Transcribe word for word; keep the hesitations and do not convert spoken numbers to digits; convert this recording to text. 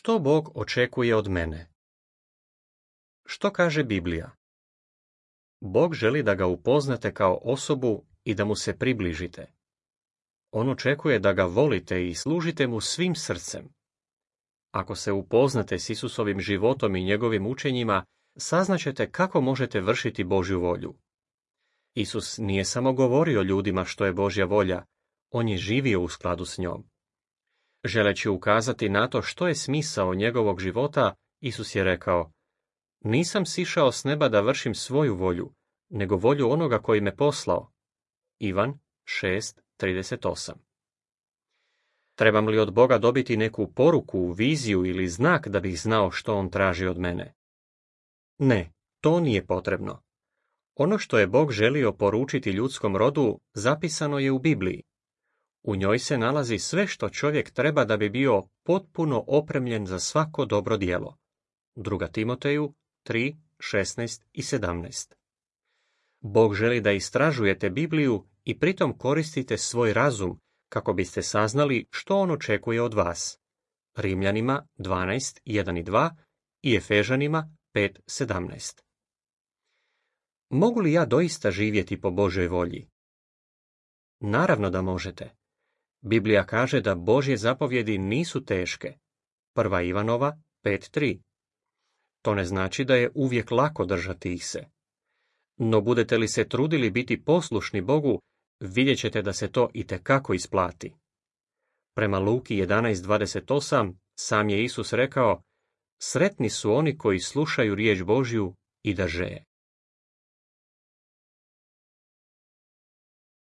Što Bog očekuje od mene? Što kaže Biblija? Bog želi da ga upoznate kao osobu i da mu se približite. On očekuje da ga volite i služite mu svim srcem. Ako se upoznate s Isusovim životom i njegovim učenjima, saznaćete kako možete vršiti Božju volju. Isus nije samo govorio ljudima što je Božja volja, on je živio u skladu s njom. Želeći ukazati na to što je smisao njegovog života, Isus je rekao: Nisam sišao s neba da vršim svoju volju, nego volju onoga koji me poslao. Ivan šest trideset osam. Trebam li od Boga dobiti neku poruku, viziju ili znak da bih znao što on traži od mene? Ne, to nije potrebno. Ono što je Bog želio poručiti ljudskom rodu zapisano je u Bibliji. U njoj se nalazi sve što čovjek treba da bi bio potpuno opremljen za svako dobro djelo. Druga Timoteju tri šesnaest i sedamnaest. Bog želi da istražujete Bibliju i pritom koristite svoj razum kako biste saznali što on očekuje od vas. Rimljanima dvanaest jedan i dva i Efežanima pet sedamnaest. Mogu li ja doista živjeti po Božoj volji? Naravno da možete. Biblija kaže da Božje zapovjedi nisu teške. Prva Ivanova pet tri. To ne znači da je uvijek lako držati ih se. No budete li se trudili biti poslušni Bogu, vidjet ćete da se to itekako isplati. Prema Luki jedanaest dvadeset osam sam je Isus rekao: Sretni su oni koji slušaju riječ Božju i drže je.